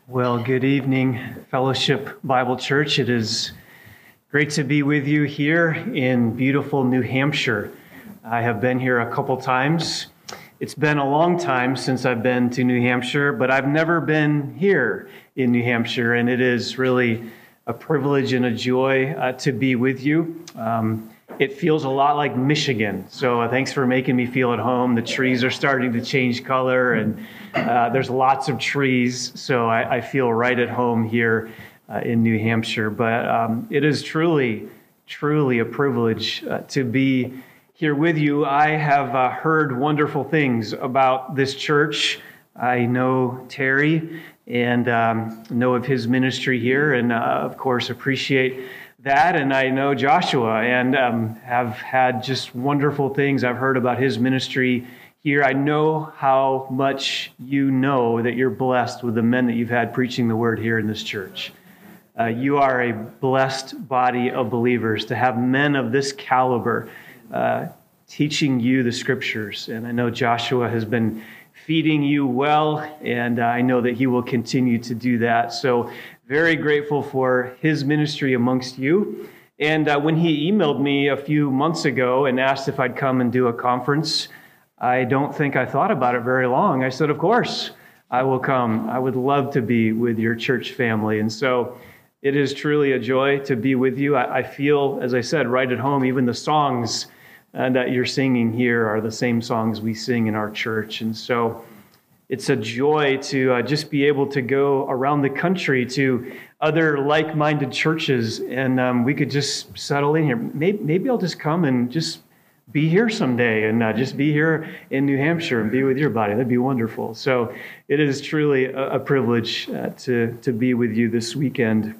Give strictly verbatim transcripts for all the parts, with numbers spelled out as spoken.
Well, good evening, Fellowship Bible Church. It is great to be with you here in beautiful New Hampshire. I have been here a couple times. It's been a long time since I've been to New Hampshire, but I've never been here in New Hampshire, and it is really a privilege and a joy uh, to be with you. Um, it feels a lot like Michigan, so uh, thanks for making me feel at home. The trees are starting to change color, and uh, there's lots of trees, so I, I feel right at home here uh, in New Hampshire. But um, it is truly, truly a privilege uh, to be here with you. I have uh, heard wonderful things about this church. I know Terry and um, know of his ministry here, and uh, of course appreciate that. And I know Joshua and um, have had just wonderful things I've heard about his ministry here. I know how much you know that you're blessed with the men that you've had preaching the word here in this church. Uh, you are a blessed body of believers to have men of this caliber uh, teaching you the scriptures. And I know Joshua has been feeding you well, and I know that he will continue to do that. So very grateful for his ministry amongst you. And uh, when he emailed me a few months ago and asked if I'd come and do a conference, I don't think I thought about it very long. I said, of course, I will come. I would love to be with your church family. And so it is truly a joy to be with you. I, I feel, as I said, right at home. Even the songs uh, that you're singing here are the same songs we sing in our church. And so it's a joy to uh, just be able to go around the country to other like-minded churches, and um, we could just settle in here. Maybe, maybe I'll just come and just be here someday, and uh, just be here in New Hampshire and be with your body. That'd be wonderful. So it is truly a, a privilege uh, to, to be with you this weekend.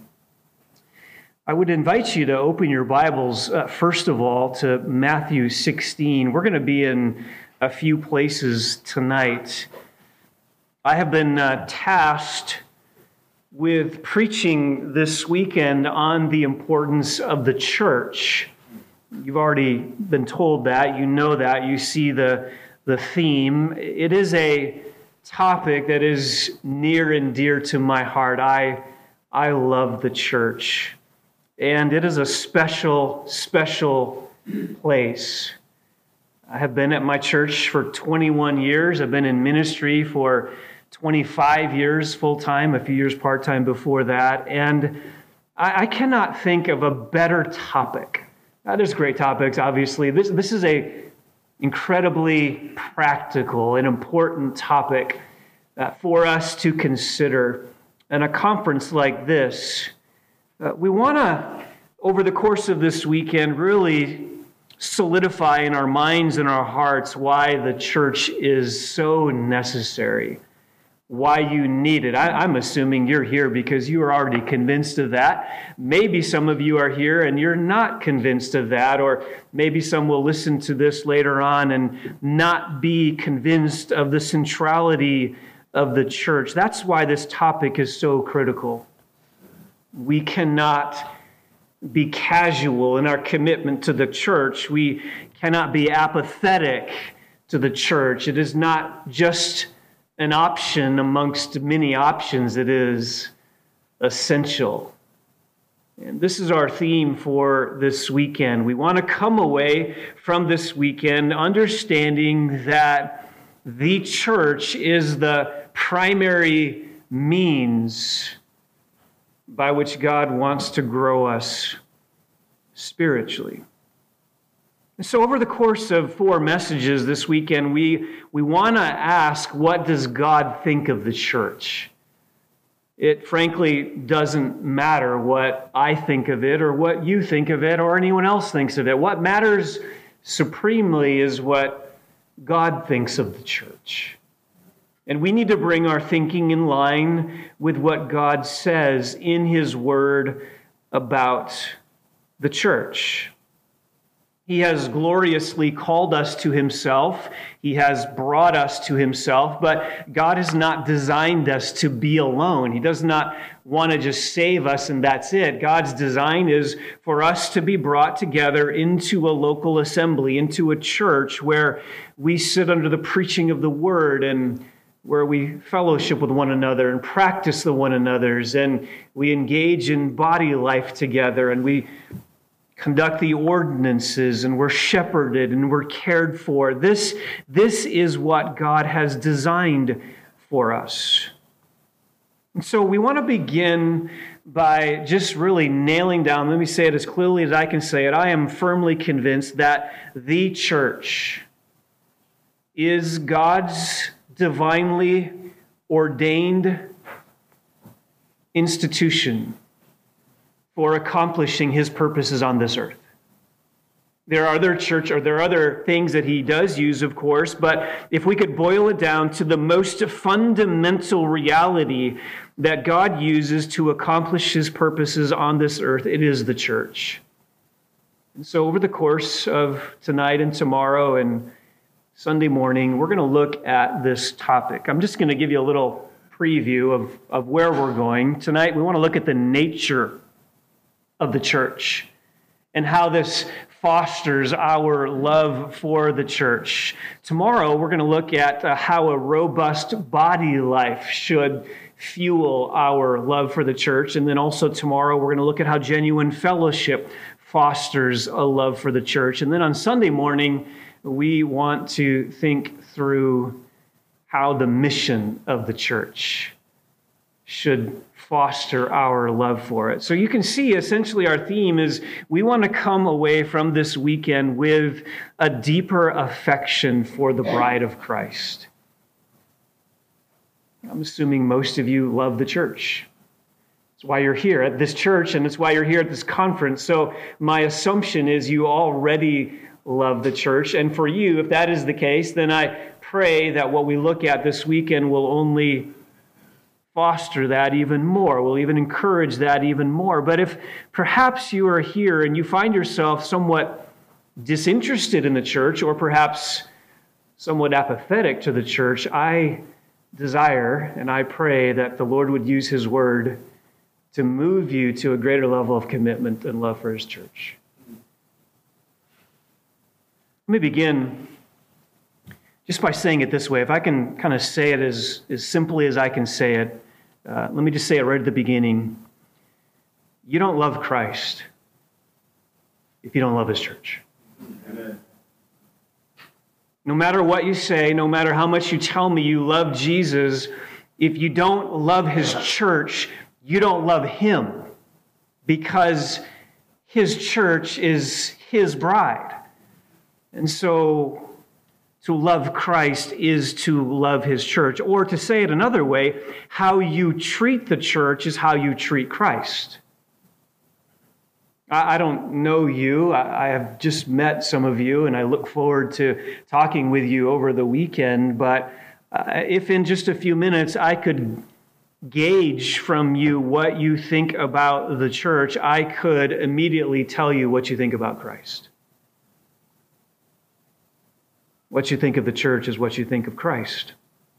I would invite you to open your Bibles, uh, first of all, to Matthew sixteen. We're going to be in a few places tonight. I have been uh, tasked with preaching this weekend on the importance of the church. You've already been told that. You know that. You see the, the theme. It is a topic that is near and dear to my heart. I, I love the church. And it is a special, special place. I have been at my church for twenty-one years. I've been in ministry for twenty-five years full-time, a few years part-time before that. And I, I cannot think of a better topic. Now, there's great topics, obviously. This, this is a incredibly practical and important topic uh, for us to consider. And a conference like this, uh, we want to, over the course of this weekend, really solidify in our minds and our hearts why the church is so necessary, why you need it. I, I'm assuming you're here because you are already convinced of that. Maybe some of you are here and you're not convinced of that, or maybe some will listen to this later on and not be convinced of the centrality of the church. That's why this topic is so critical. We cannot be casual in our commitment to the church. We cannot be apathetic to the church. It is not just an option amongst many options. It is essential. And this is our theme for this weekend. We want to come away from this weekend understanding that the church is the primary means by which God wants to grow us spiritually. And so over the course of four messages this weekend, we, we want to ask, what does God think of the church? It frankly doesn't matter what I think of it or what you think of it or anyone else thinks of it. What matters supremely is what God thinks of the church. And we need to bring our thinking in line with what God says in His Word about the church. He has gloriously called us to Himself. He has brought us to Himself, but God has not designed us to be alone. He does not want to just save us and that's it. God's design is for us to be brought together into a local assembly, into a church where we sit under the preaching of the Word and where we fellowship with one another and practice the one another's, and we engage in body life together, and we conduct the ordinances, and we're shepherded and we're cared for. This, this is what God has designed for us. And so we want to begin by just really nailing down, let me say it as clearly as I can say it. I am firmly convinced that the church is God's divinely ordained institution for accomplishing his purposes on this earth. There are other church, or there are other things that he does use, of course, but if we could boil it down to the most fundamental reality that God uses to accomplish his purposes on this earth, it is the church. And so over the course of tonight and tomorrow and Sunday morning, we're going to look at this topic. I'm just going to give you a little preview of, of where we're going. Tonight, we want to look at the nature of the church and how this fosters our love for the church. Tomorrow, we're going to look at uh, how a robust body life should fuel our love for the church. And then also tomorrow, we're going to look at how genuine fellowship fosters a love for the church. And then on Sunday morning, we want to think through how the mission of the church should foster our love for it. So you can see essentially our theme is we want to come away from this weekend with a deeper affection for the bride of Christ. I'm assuming most of you love the church. It's why you're here at this church, and it's why you're here at this conference. So my assumption is you already love the church. And for you, if that is the case, then I pray that what we look at this weekend will only foster that even more. We'll even encourage that even more. But if perhaps you are here and you find yourself somewhat disinterested in the church, or perhaps somewhat apathetic to the church, I desire and I pray that the Lord would use his word to move you to a greater level of commitment and love for his church. Let me begin just by saying it this way. If I can kind of say it as, as simply as I can say it, uh, let me just say it right at the beginning. You don't love Christ if you don't love his church. Amen. No matter what you say, no matter how much you tell me you love Jesus, if you don't love his church, you don't love him, because his church is his bride. And so to love Christ is to love his church. Or to say it another way, how you treat the church is how you treat Christ. I don't know you. I have just met some of you, and I look forward to talking with you over the weekend. But if in just a few minutes I could gauge from you what you think about the church, I could immediately tell you what you think about Christ. What you think of the church is what you think of Christ.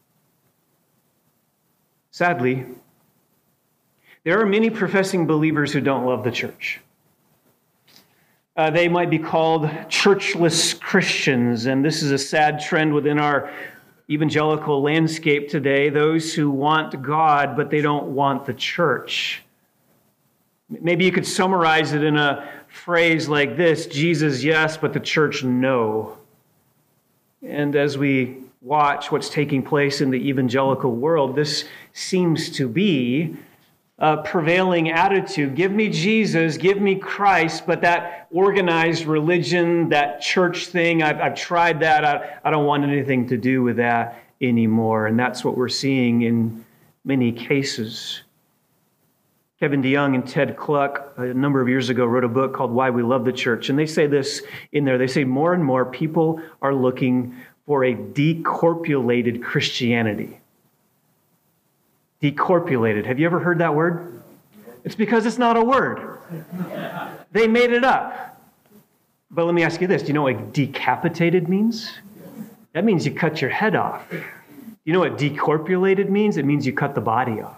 Sadly, there are many professing believers who don't love the church. Uh, they might be called churchless Christians, and this is a sad trend within our evangelical landscape today. Those who want God, but they don't want the church. Maybe you could summarize it in a phrase like this: Jesus, yes, but the church, no. And as we watch what's taking place in the evangelical world, this seems to be a prevailing attitude. Give me Jesus, give me Christ, but that organized religion, that church thing, I've, I've tried that. I, I don't want anything to do with that anymore. And that's what we're seeing in many cases. Kevin DeYoung and Ted Kluck, a number of years ago, wrote a book called Why We Love the Church. And they say this in there. They say more and more people are looking for a decorpulated Christianity. Decorpulated. Have you ever heard that word? It's because it's not a word. They made it up. But let me ask you this. Do you know what decapitated means? That means you cut your head off. You know what decorpulated means? It means you cut the body off.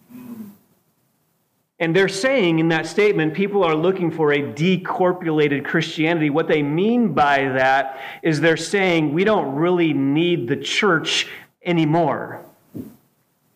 And they're saying in that statement, people are looking for a decorpulated Christianity. What they mean by that is they're saying we don't really need the church anymore.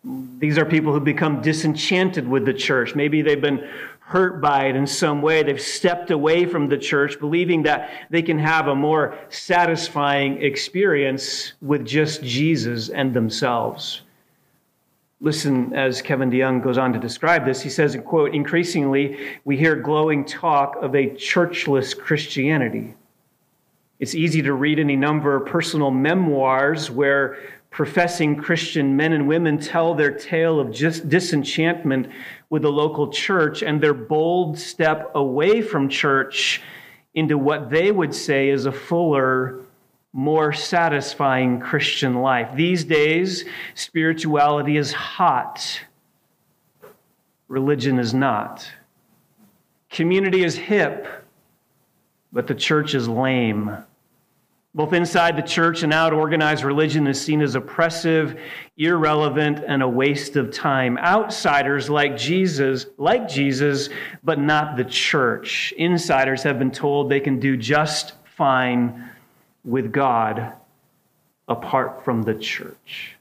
These are people who become disenchanted with the church. Maybe they've been hurt by it in some way. They've stepped away from the church, believing that they can have a more satisfying experience with just Jesus and themselves. Listen as Kevin DeYoung goes on to describe this. He says, quote, "Increasingly, we hear glowing talk of a churchless Christianity. It's easy to read any number of personal memoirs where professing Christian men and women tell their tale of just disenchantment with the local church and their bold step away from church into what they would say is a fuller, more satisfying Christian life. These days, spirituality is hot. Religion is not. Community is hip, but the church is lame. Both inside the church and out, organized religion is seen as oppressive, irrelevant, and a waste of time. Outsiders like Jesus, like Jesus, but not the church. Insiders have been told they can do just fine with God apart from the church."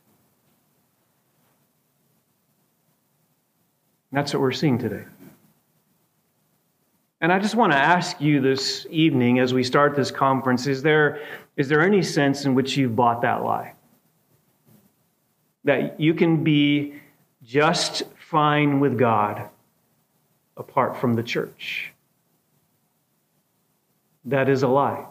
That's what we're seeing today. And I just want to ask you this evening as we start this conference, is there, is there any sense in which you've bought that lie? That you can be just fine with God apart from the church? That is a lie.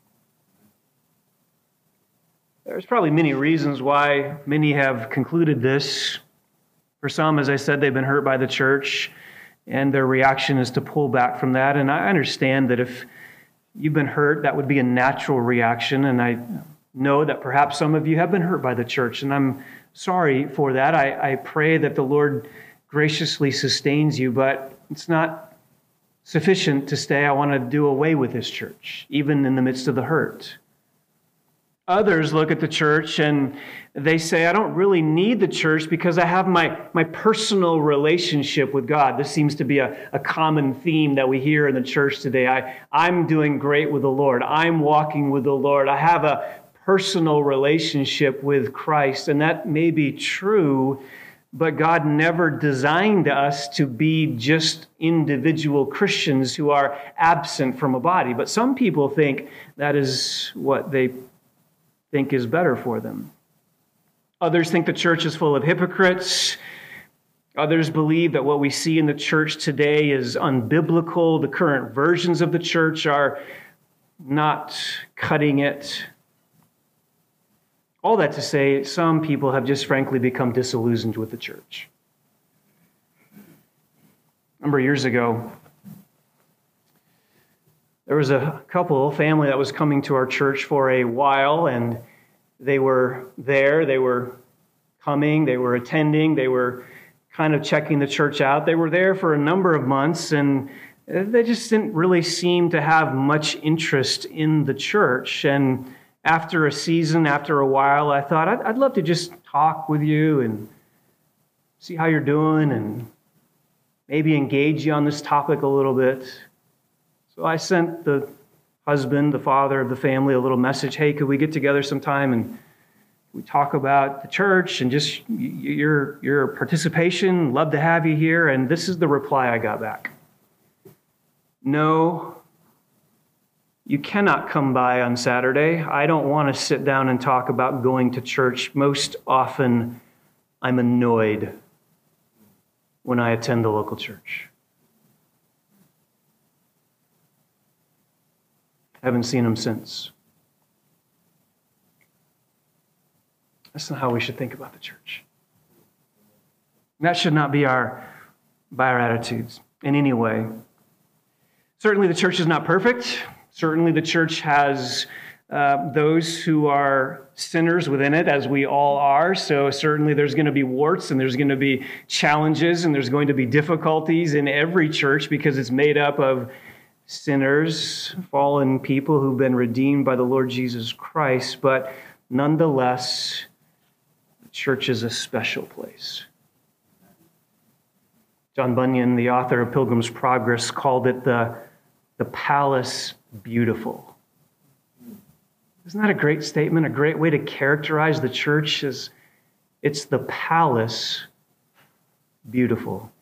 There's probably many reasons why many have concluded this. For some, as I said, they've been hurt by the church, and their reaction is to pull back from that. And I understand that if you've been hurt, that would be a natural reaction. And I know that perhaps some of you have been hurt by the church, and I'm sorry for that. I, I pray that the Lord graciously sustains you, but it's not sufficient to say, I want to do away with this church, even in the midst of the hurt. Others look at the church and they say, I don't really need the church because I have my, my personal relationship with God. This seems to be a, a common theme that we hear in the church today. I, I'm doing great with the Lord. I'm walking with the Lord. I have a personal relationship with Christ. And that may be true, but God never designed us to be just individual Christians who are absent from a body. But some people think that is what they think is better for them. Others think the church is full of hypocrites. Others believe that what we see in the church today is unbiblical. The current versions of the church are not cutting it. All that to say, some people have just frankly become disillusioned with the church. A number of years ago, there was a couple, a family that was coming to our church for a while, and they were there, they were coming, they were attending, they were kind of checking the church out. They were there for a number of months, and they just didn't really seem to have much interest in the church. And after a season, after a while, I thought, I'd, I'd love to just talk with you and see how you're doing and maybe engage you on this topic a little bit. So I sent the husband, the father of the family, a little message. Hey, could we get together sometime and we talk about the church and just your, your participation? Love to have you here. And this is the reply I got back. No, you cannot come by on Saturday. I don't want to sit down and talk about going to church. Most often, I'm annoyed when I attend the local church. Haven't seen him since. That's not how we should think about the church. That should not be our, by our attitudes in any way. Certainly the church is not perfect. Certainly the church has uh, those who are sinners within it, as we all are. So certainly there's going to be warts and there's going to be challenges and there's going to be difficulties in every church because it's made up of sinners, fallen people who've been redeemed by the Lord Jesus Christ. But nonetheless, the church is a special place. John Bunyan, the author of Pilgrim's Progress, called it the, the palace beautiful. Isn't that a great statement, a great way to characterize the church? As It's the palace beautiful.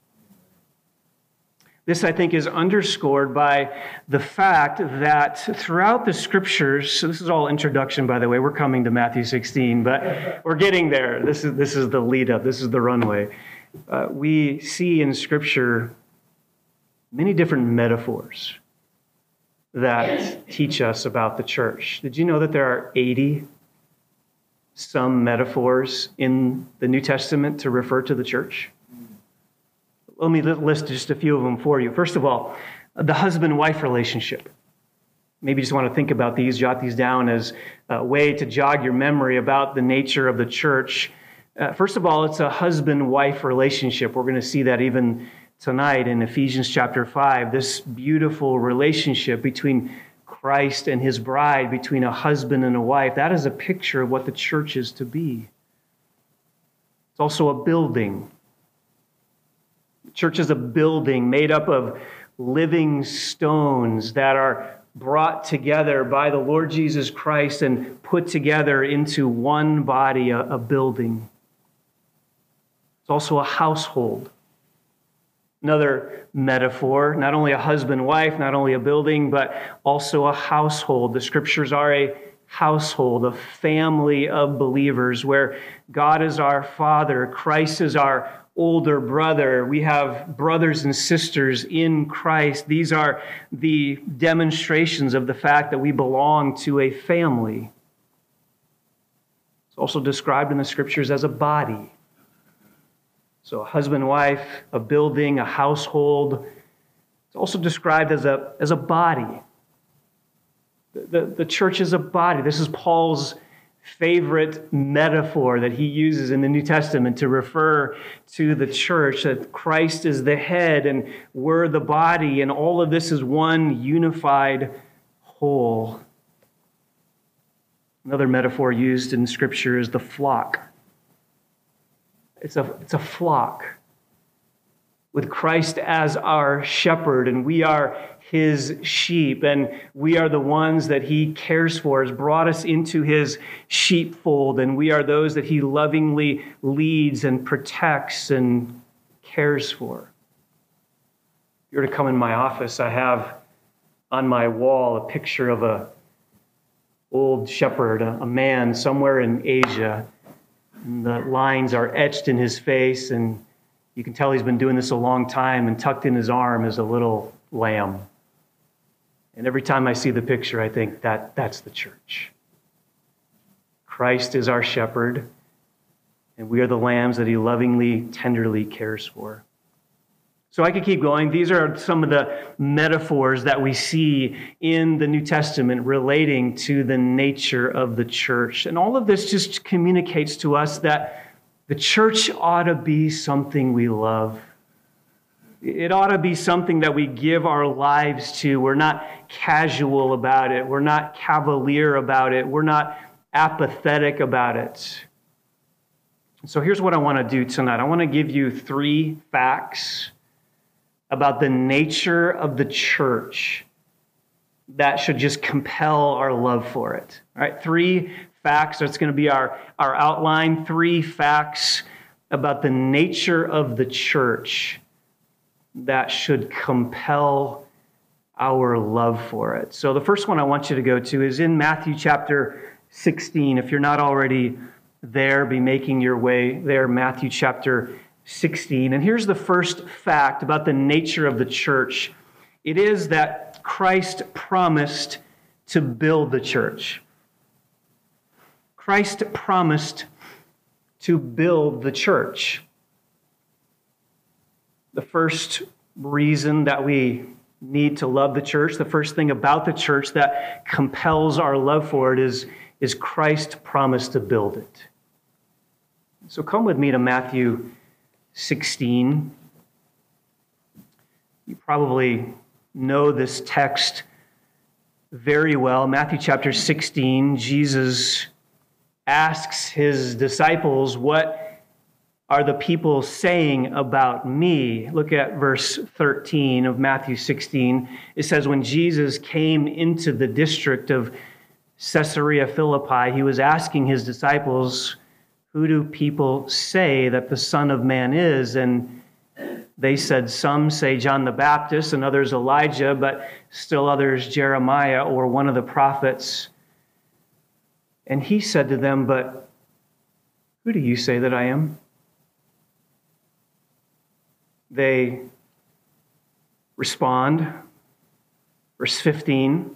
This, I think, is underscored by the fact that throughout the Scriptures, so this is all introduction, by the way, we're coming to Matthew sixteen, but we're getting there. This is, this is the lead up, this is the runway. Uh, we see in Scripture many different metaphors that teach us about the church. Did you know that there are eighty some metaphors in the New Testament to refer to the church? Let me list just a few of them for you. First of all, the husband-wife relationship. Maybe you just want to think about these, jot these down as a way to jog your memory about the nature of the church. Uh, first of all, it's a husband-wife relationship. We're going to see that even tonight in Ephesians chapter five, this beautiful relationship between Christ and his bride, between a husband and a wife. That is a picture of what the church is to be. It's also a building. The church is a building made up of living stones that are brought together by the Lord Jesus Christ and put together into one body, a, a building. It's also a household. Another metaphor, not only a husband-wife, not only a building, but also a household. The Scriptures are a household, a family of believers where God is our Father, Christ is our older brother. We have brothers and sisters in Christ. These are the demonstrations of the fact that we belong to a family. It's also described in the Scriptures as a body. So a husband, wife, a building, a household. It's also described as a, as a body. The, the, the church is a body. This is Paul's favorite metaphor that he uses in the New Testament to refer to the church, that Christ is the head and we're the body, and all of this is one unified whole. Another metaphor used in Scripture is the flock. It's a, it's a flock with Christ as our shepherd, and we are his sheep, and we are the ones that he cares for, has brought us into his sheepfold, and we are those that he lovingly leads and protects and cares for. If you were to come in my office, I have on my wall a picture of a old shepherd, a, a man somewhere in Asia. And the lines are etched in his face, and you can tell he's been doing this a long time, and tucked in his arm is a little lamb. And every time I see the picture, I think that that's the church. Christ is our shepherd, and we are the lambs that he lovingly, tenderly cares for. So I could keep going. These are some of the metaphors that we see in the New Testament relating to the nature of the church. And all of this just communicates to us that the church ought to be something we love. It ought to be something that we give our lives to. We're not casual about it. We're not cavalier about it. We're not apathetic about it. So here's what I want to do tonight. I want to give you three facts about the nature of the church that should just compel our love for it. All right, three facts. That's going to be our, our outline. Three facts about the nature of the church that should compel our love for it. So the first one I want you to go to is in Matthew chapter sixteen. If you're not already there, be making your way there, Matthew chapter sixteen. And here's the first fact about the nature of the church. It is that Christ promised to build the church. Christ promised to build the church. The first reason that we need to love the church, the first thing about the church that compels our love for it is, is Christ promised to build it. So come with me to Matthew sixteen. You probably know this text very well. Matthew chapter sixteen, Jesus asks his disciples, "What are the people saying about me?" Look at verse thirteen of Matthew sixteen. It says, when Jesus came into the district of Caesarea Philippi, he was asking his disciples, who do people say that the Son of Man is? And they said, some say John the Baptist, and others Elijah, but still others Jeremiah or one of the prophets. And he said to them, but who do you say that I am? They respond. Verse fifteen,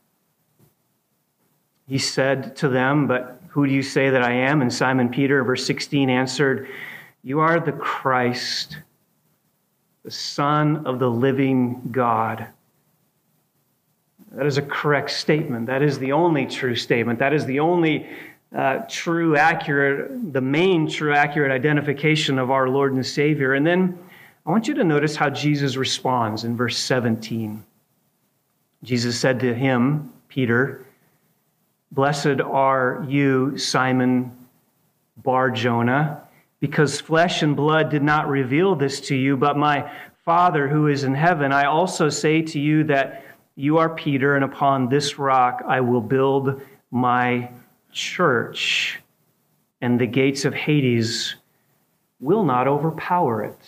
he said to them, but who do you say that I am? And Simon Peter, verse sixteen, answered, you are the Christ, the Son of the living God. That is a correct statement. That is the only true statement. That is the only uh, true, accurate, the main true, accurate identification of our Lord and Savior. And then I want you to notice how Jesus responds in verse seventeen. Jesus said to him, Peter, blessed are you, Simon Bar-Jonah, because flesh and blood did not reveal this to you, but my Father who is in heaven. I also say to you that you are Peter, and upon this rock I will build my church, and the gates of Hades will not overpower it.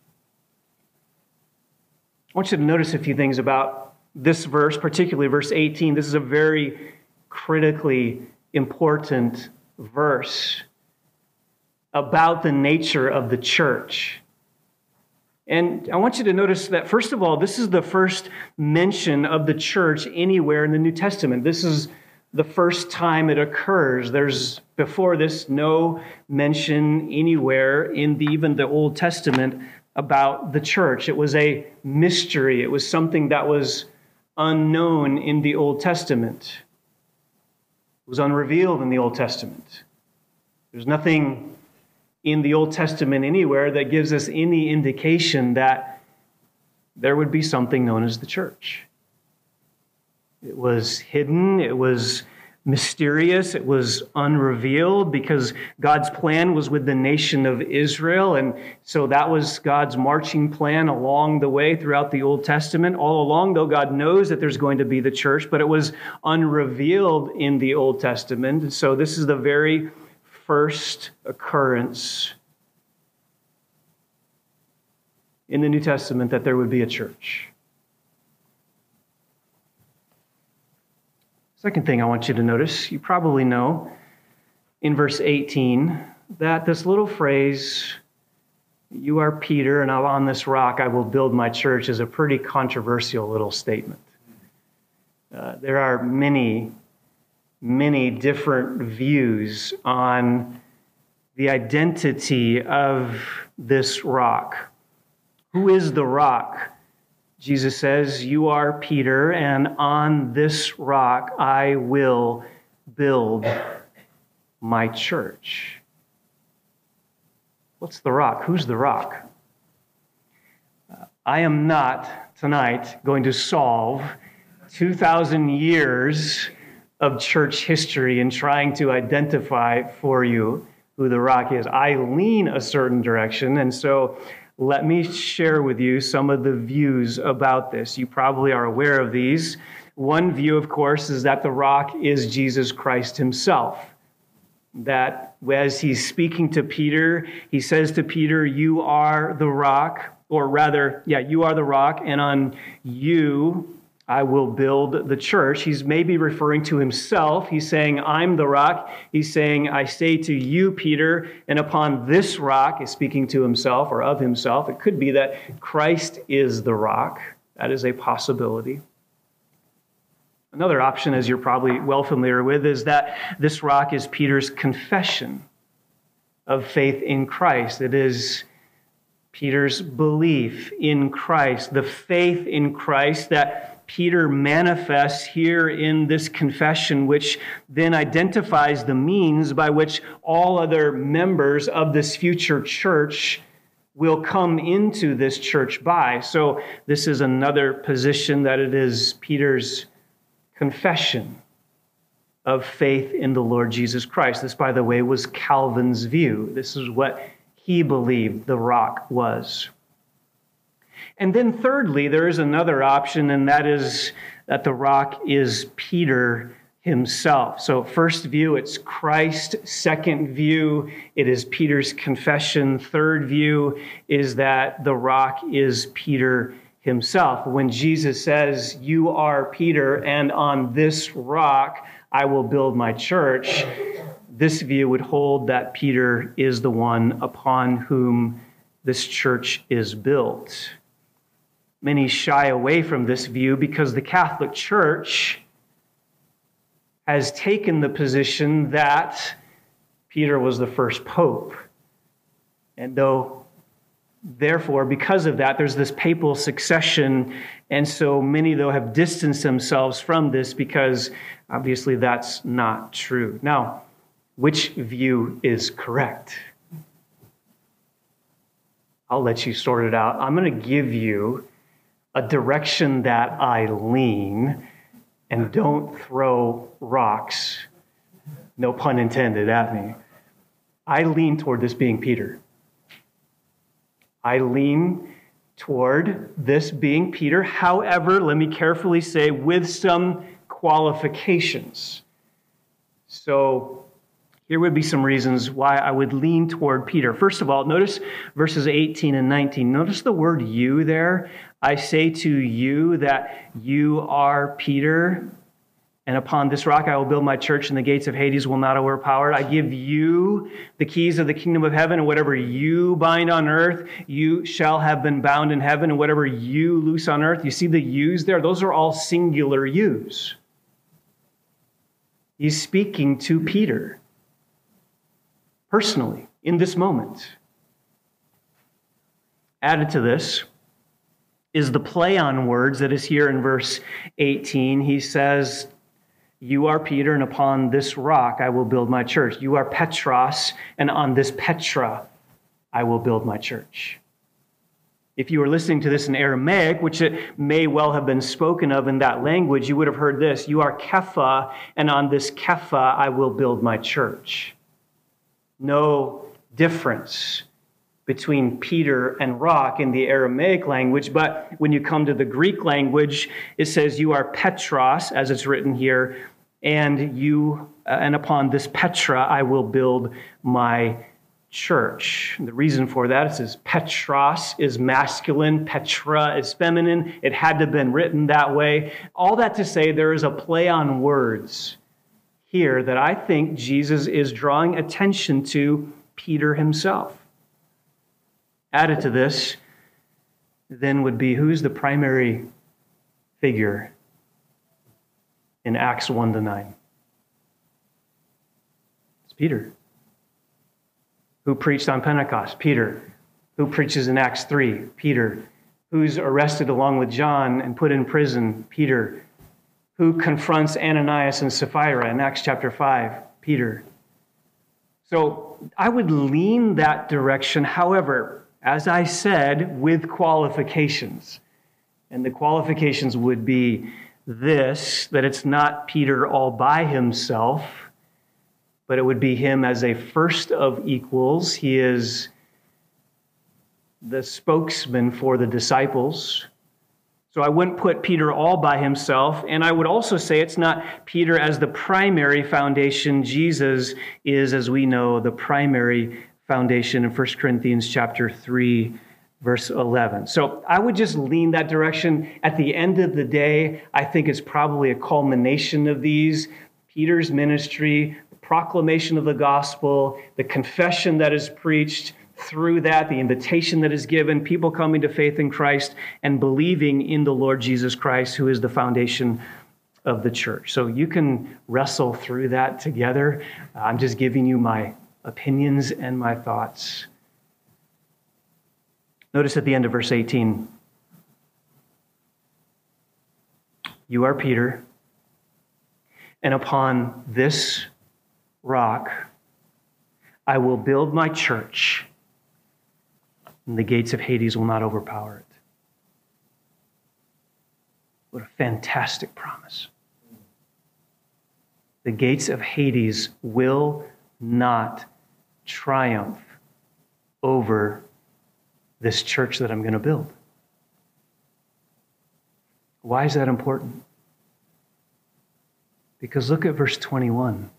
I want you to notice a few things about this verse, particularly verse eighteen. This is a very critically important verse about the nature of the church. And I want you to notice that, first of all, this is the first mention of the church anywhere in the New Testament. This is the first time it occurs. There's, before this, no mention anywhere in the, even the Old Testament about the church. It was a mystery. It was something that was unknown in the Old Testament. It was unrevealed in the Old Testament. There's nothing in the Old Testament anywhere that gives us any indication that there would be something known as the church. It was hidden, it was mysterious, it was unrevealed because God's plan was with the nation of Israel, and so that was God's marching plan along the way throughout the Old Testament. All along, though, God knows that there's going to be the church, but it was unrevealed in the Old Testament. And so this is the very first occurrence in the New Testament that there would be a church. Second thing I want you to notice, you probably know in verse eighteen that this little phrase, you are Peter, and on this rock I will build my church, is a pretty controversial little statement. Uh, there are many many different views on the identity of this rock. Who is the rock? Jesus says, you are Peter, and on this rock I will build my church. What's the rock? Who's the rock? I am not tonight going to solve two thousand years of church history and trying to identify for you who the rock is. I lean a certain direction, and so let me share with you some of the views about this. You probably are aware of these. One view, of course, is that the rock is Jesus Christ himself. That as he's speaking to Peter, he says to Peter, you are the rock, or rather, yeah, you are the rock, and on you I will build the church. He's maybe referring to himself. He's saying, I'm the rock. He's saying, I say to you, Peter, and upon this rock, is speaking to himself or of himself. It could be that Christ is the rock. That is a possibility. Another option, as you're probably well familiar with, is that this rock is Peter's confession of faith in Christ. It is Peter's belief in Christ, the faith in Christ that Peter manifests here in this confession, which then identifies the means by which all other members of this future church will come into this church by. So this is another position that it is Peter's confession of faith in the Lord Jesus Christ. This, by the way, was Calvin's view. This is what he believed the rock was. And then thirdly, there is another option, and that is that the rock is Peter himself. So first view, it's Christ. Second view, it is Peter's confession. Third view is that the rock is Peter himself. When Jesus says, "You are Peter, and on this rock I will build my church," this view would hold that Peter is the one upon whom this church is built. Many shy away from this view because the Catholic Church has taken the position that Peter was the first pope. And though, therefore, because of that, there's this papal succession. And so many, though, have distanced themselves from this because obviously that's not true. Now, which view is correct? I'll let you sort it out. I'm going to give you a direction that I lean, and don't throw rocks, no pun intended, at me. I lean toward this being Peter. I lean toward this being Peter. However, let me carefully say, with some qualifications. So here would be some reasons why I would lean toward Peter. First of all, notice verses eighteen and nineteen. Notice the word "you" there. I say to you that you are Peter, and upon this rock I will build my church, and the gates of Hades will not overpower it. I give you the keys of the kingdom of heaven, and whatever you bind on earth, you shall have been bound in heaven, and whatever you loose on earth. You see the yous there? Those are all singular yous. He's speaking to Peter personally in this moment. Added to this is the play on words that is here in verse eighteen. He says, "You are Peter, and upon this rock I will build my church. You are Petros, and on this Petra I will build my church." If you were listening to this in Aramaic, which it may well have been spoken of in that language, you would have heard this: "You are Kepha, and on this Kepha I will build my church." No difference between Peter and rock in the Aramaic language, but when you come to the Greek language, it says, "You are Petros," as it's written here, and you uh, and upon this Petra I will build my church. And the reason for that is Petros is masculine, Petra is feminine. It had to have been written that way. All that to say, there is a play on words here that I think Jesus is drawing attention to Peter himself. Added to this, then, would be who's the primary figure in Acts one to nine? It's Peter. Who preached on Pentecost? Peter. Who preaches in Acts three? Peter. Who's arrested along with John and put in prison? Peter. Who confronts Ananias and Sapphira in Acts chapter five? Peter. So I would lean that direction. However, as I said, with qualifications. And the qualifications would be this, that it's not Peter all by himself, but it would be him as a first of equals. He is the spokesman for the disciples. So I wouldn't put Peter all by himself. And I would also say it's not Peter as the primary foundation. Jesus is, as we know, the primary foundation in First Corinthians chapter three, verse eleven. So I would just lean that direction. At the end of the day, I think it's probably a culmination of these. Peter's ministry, the proclamation of the gospel, the confession that is preached, through that, the invitation that is given, people coming to faith in Christ and believing in the Lord Jesus Christ, who is the foundation of the church. So you can wrestle through that together. I'm just giving you my opinions and my thoughts. Notice at the end of verse eighteen, "You are Peter, and upon this rock I will build my church, and the gates of Hades will not overpower it." What a fantastic promise. The gates of Hades will not triumph over this church that I'm going to build. Why is that important? Because look at verse twenty-one.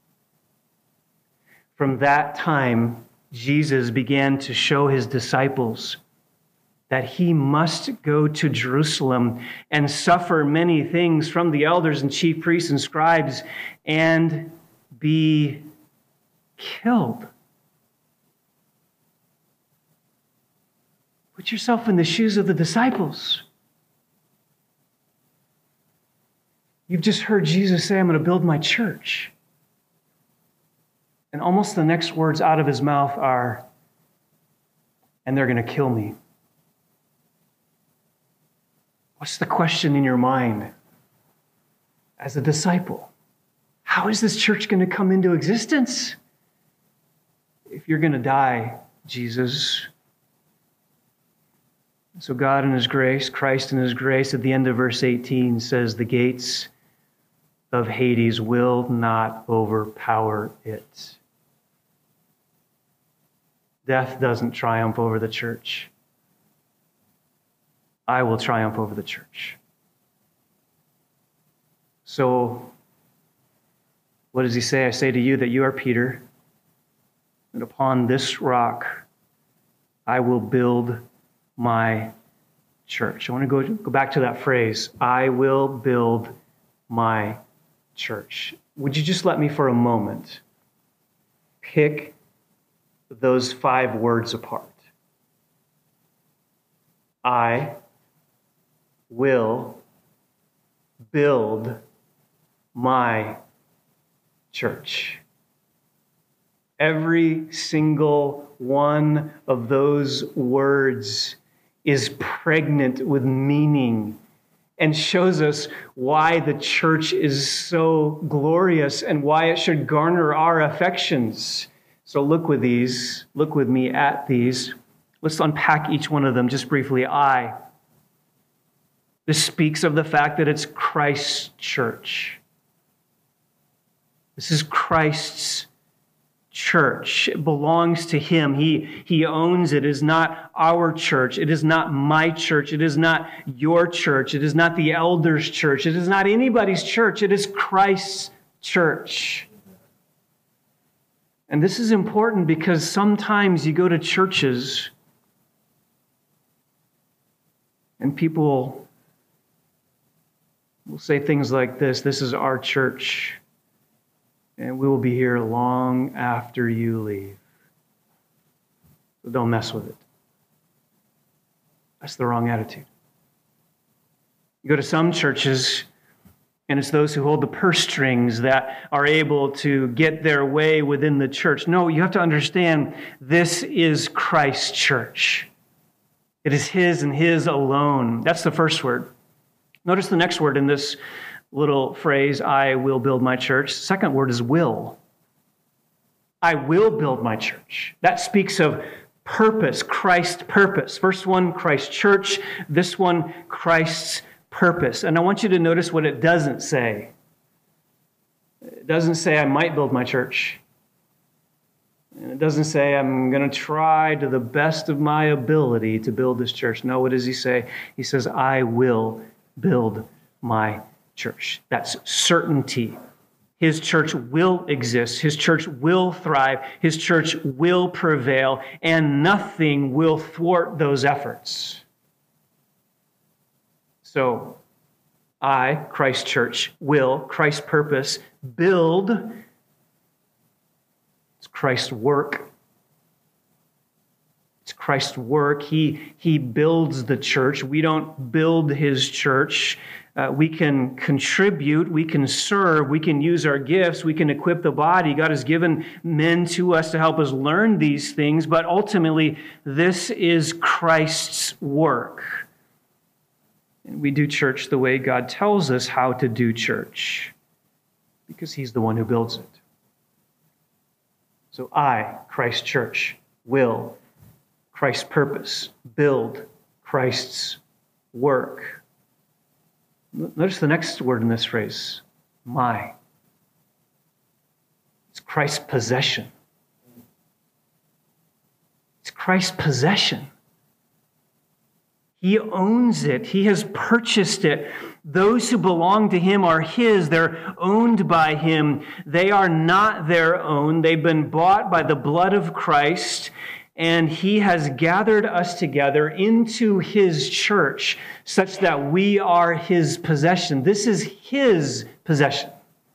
From that time, Jesus began to show his disciples that he must go to Jerusalem and suffer many things from the elders and chief priests and scribes and be killed. Put yourself in the shoes of the disciples. You've just heard Jesus say, I'm going to build my church. And almost the next words out of his mouth are, and they're going to kill me. What's the question in your mind as a disciple? How is this church going to come into existence? If you're going to die, Jesus. So God in his grace, Christ in his grace, at the end of verse eighteen says, the gates of Hades will not overpower it. Death doesn't triumph over the church. I will triumph over the church. So, what does he say? I say to you that you are Peter, and upon this rock I will build my church. I want to go, go back to that phrase, I will build my church. Would you just let me for a moment pick those five words apart? I will build my church. Every single one of those words is pregnant with meaning and shows us why the church is so glorious and why it should garner our affections. So look with these, look with me at these. Let's unpack each one of them just briefly. I. This speaks of the fact that it's Christ's church. This is Christ's church. It belongs to him. He, he owns it. It is not our church. It is not my church. It is not your church. It is not the elders' church. It is not anybody's church. It is Christ's church. And this is important because sometimes you go to churches and people will say things like this, this is our church, and we will be here long after you leave. So don't mess with it. That's the wrong attitude. You go to some churches, and it's those who hold the purse strings that are able to get their way within the church. No, you have to understand, this is Christ's church. It is his and his alone. That's the first word. Notice the next word in this little phrase, I will build my church. Second word is will. I will build my church. That speaks of purpose, Christ's purpose. First one, Christ's church. This one, Christ's purpose. And I want you to notice what it doesn't say. It doesn't say I might build my church. And it doesn't say I'm going to try to the best of my ability to build this church. No, what does he say? He says, I will build my church. That's certainty. His church will exist. His church will thrive. His church will prevail, and nothing will thwart those efforts. So, I, Christ's church, will, Christ's purpose, build. It's Christ's work. It's Christ's work. He, he builds the church. We don't build his church. Uh, we can contribute. We can serve. We can use our gifts. We can equip the body. God has given men to us to help us learn these things. But ultimately, this is Christ's work. And we do church the way God tells us how to do church, because he's the one who builds it. So I, Christ's church, will, Christ's purpose, build Christ's work. Notice the next word in this phrase, my. It's Christ's possession. It's Christ's possession. He owns it. He has purchased it. Those who belong to him are his. They're owned by him. They are not their own. They've been bought by the blood of Christ, and he has gathered us together into his church such that we are his possession. This is his possession.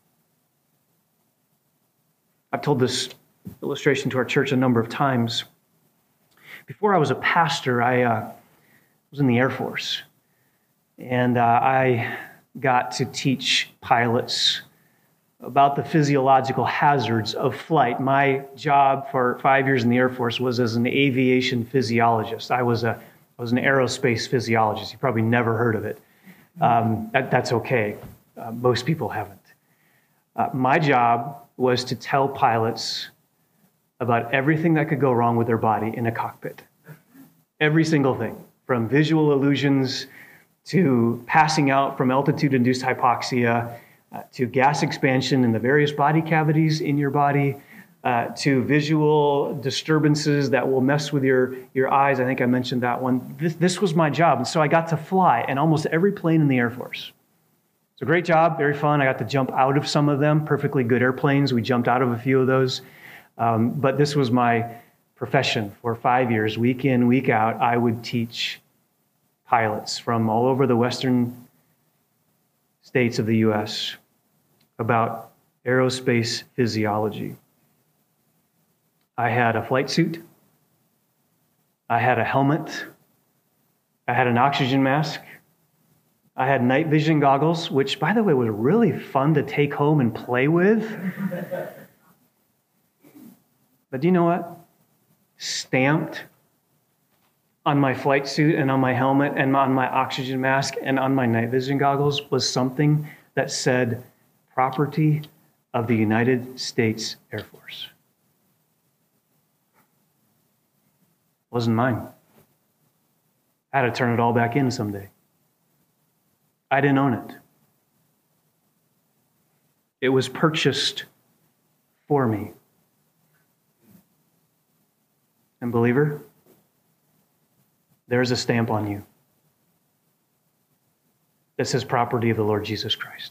I've told this illustration to our church a number of times. Before I was a pastor, I uh, was in the Air Force. And uh, I got to teach pilots about the physiological hazards of flight. My job for five years in the Air Force was as an aviation physiologist. I was a I was an aerospace physiologist. You probably never heard of it. Um, that, that's okay. Uh, most people haven't. Uh, my job was to tell pilots about everything that could go wrong with their body in a cockpit. Every single thing, from visual illusions to passing out from altitude-induced hypoxia, uh, to gas expansion in the various body cavities in your body, uh, to visual disturbances that will mess with your, your eyes. I think I mentioned that one. This, this was my job, and so I got to fly in almost every plane in the Air Force. It's a great job, very fun. I got to jump out of some of them, perfectly good airplanes. We jumped out of a few of those. Um, but this was my profession for five years. Week in, week out, I would teach pilots from all over the western states of the U S about aerospace physiology. I had a flight suit. I had a helmet. I had an oxygen mask. I had night vision goggles, which, by the way, was really fun to take home and play with. But do you know what? Stamped on my flight suit and on my helmet and on my oxygen mask and on my night vision goggles was something that said property of the United States Air Force. It wasn't mine. I had to turn it all back in someday. I didn't own it. It was purchased for me. And believer, there's a stamp on you that says property of the Lord Jesus Christ.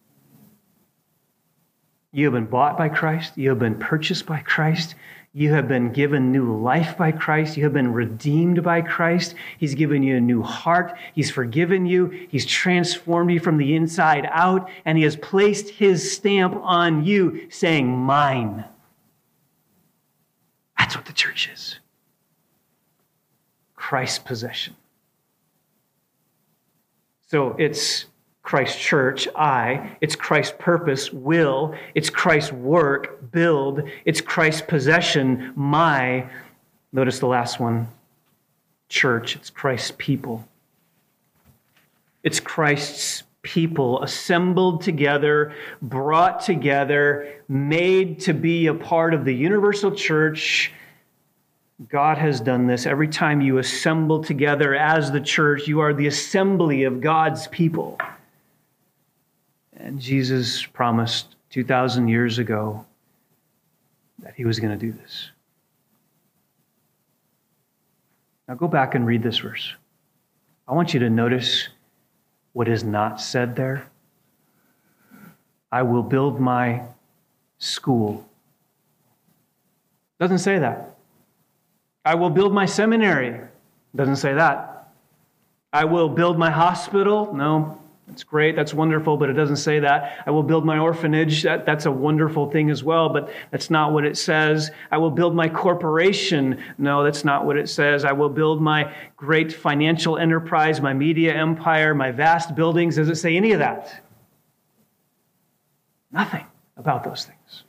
You have been bought by Christ. You have been purchased by Christ. You have been given new life by Christ. You have been redeemed by Christ. He's given you a new heart. He's forgiven you. He's transformed you from the inside out, and he has placed his stamp on you saying, mine. That's what the church is. Christ's possession. So it's Christ's church, I. It's Christ's purpose, will. It's Christ's work, build. It's Christ's possession, my. Notice the last one, church. It's Christ's people. It's Christ's people assembled together, brought together, made to be a part of the universal church. God has done this. Every time you assemble together as the church, you are the assembly of God's people. And Jesus promised two thousand years ago that he was going to do this. Now go back and read this verse. I want you to notice what is not said there. I will build my school. Doesn't say that. I will build my seminary. Doesn't say that. I will build my hospital. No, that's great. That's wonderful, but it doesn't say that. I will build my orphanage. That, that's a wonderful thing as well, but that's not what it says. I will build my corporation. No, that's not what it says. I will build my great financial enterprise, my media empire, my vast buildings. Does it say any of that? Nothing about those things.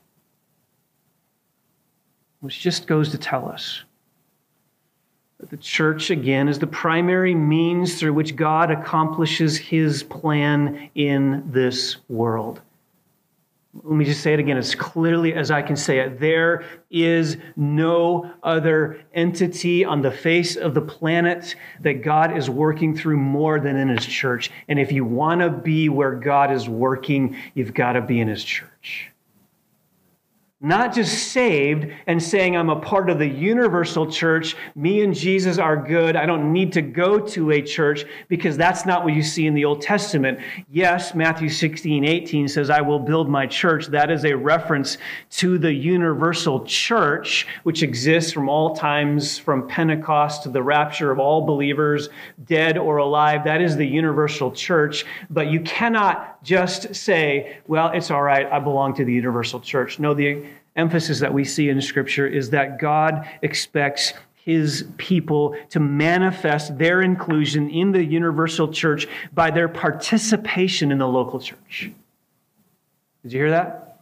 Which just goes to tell us that the church, again, is the primary means through which God accomplishes his plan in this world. Let me just say it again as clearly as I can say it. There is no other entity on the face of the planet that God is working through more than in his church. And if you want to be where God is working, you've got to be in his church. Not just saved and saying I'm a part of the universal church. Me and Jesus are good. I don't need to go to a church, because that's not what you see in the Old Testament. Yes, Matthew sixteen, eighteen says, I will build my church. That is a reference to the universal church, which exists from all times, from Pentecost to the rapture of all believers, dead or alive. That is the universal church. But you cannot just say, well, it's all right, I belong to the universal church. No, the emphasis that we see in Scripture is that God expects his people to manifest their inclusion in the universal church by their participation in the local church. Did you hear that?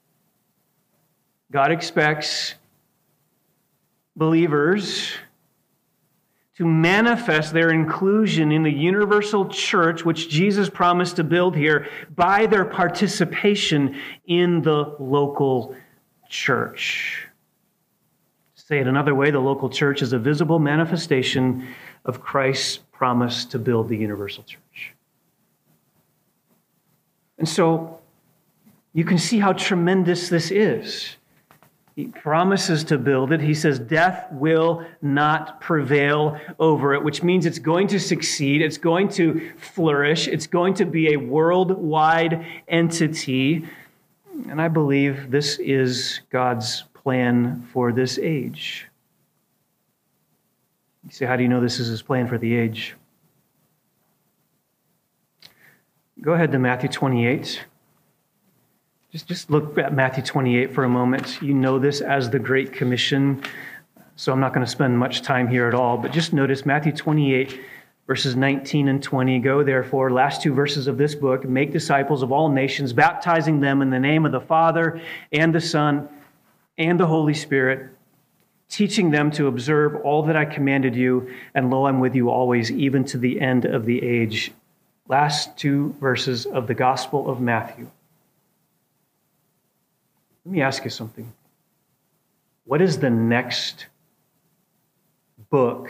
God expects believers to manifest their inclusion in the universal church, which Jesus promised to build here, by their participation in the local church. To say it another way, the local church is a visible manifestation of Christ's promise to build the universal church. And so you can see how tremendous this is. He promises to build it. He says death will not prevail over it, which means it's going to succeed. It's going to flourish. It's going to be a worldwide entity. And I believe this is God's plan for this age. You say, how do you know this is his plan for the age? Go ahead to Matthew twenty-eight. Just, just look at Matthew twenty-eight for a moment. You know this as the Great Commission, so I'm not going to spend much time here at all, but just notice Matthew twenty-eight, verses nineteen and twenty. Go therefore, last two verses of this book, make disciples of all nations, baptizing them in the name of the Father and the Son and the Holy Spirit, teaching them to observe all that I commanded you, and lo, I'm with you always, even to the end of the age. Last two verses of the Gospel of Matthew. Let me ask you something. What is the next book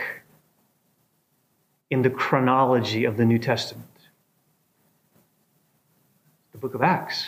in the chronology of the New Testament? The book of Acts.